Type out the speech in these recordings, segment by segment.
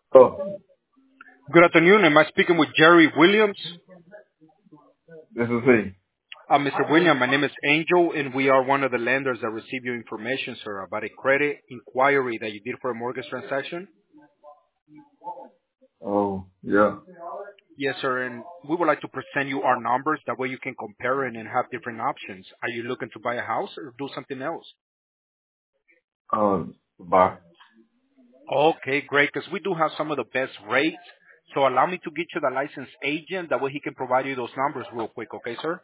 Oh, Good afternoon. Am I speaking with Jerry Williams? this is he. Mr. Williams, my name is Angel, and we are one of the lenders that receive your information, sir, about a credit inquiry that you did for a mortgage transaction. Oh, yeah. Yes, sir, and we would like to present you our numbers. That way you can compare it and have different options. Are you looking to buy a house or do something else? Bye. Okay, great, because we do have some of the best rates. So allow me to get you the licensed agent. That way he can provide you those numbers real quick, okay, sir?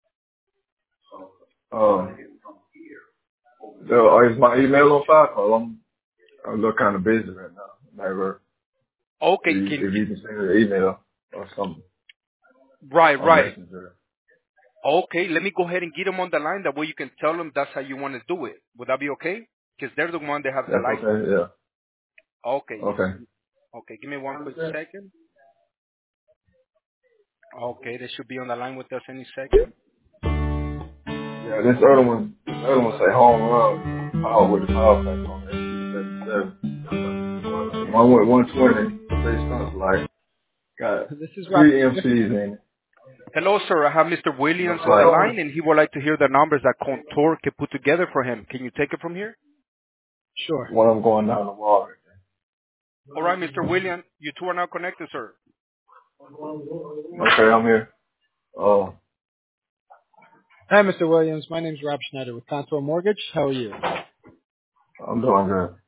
Is my email on file? I'm a little kind of busy right now. Never. Okay, If you can send me an email or something on right. Messenger. Okay, let me go ahead and get them on the line. That way you can tell them that's how you want to do it. Would that be okay? Because they're the one that have the That's license. okay. Yeah. Okay. Okay. Okay, give me one quick second. Okay, they should be on the line with us any second. Yeah. This other one say home run. Power with the power pack on SC77. The one with 120. 3 stunts like got This is Rob. 3 MCs in it. Hello, sir. I have Mr. Williams Looks on the like line, and he would like to hear the numbers that Contour can put together for him. Can you take it from here? Sure. one of them going down the wall right All right, Mr. Williams. You two are now connected, sir. there. Okay, I'm here. Oh, Hi, Mr. Williams. My name's Rob Schneider with Contour Mortgage. How are you? I'm doing good.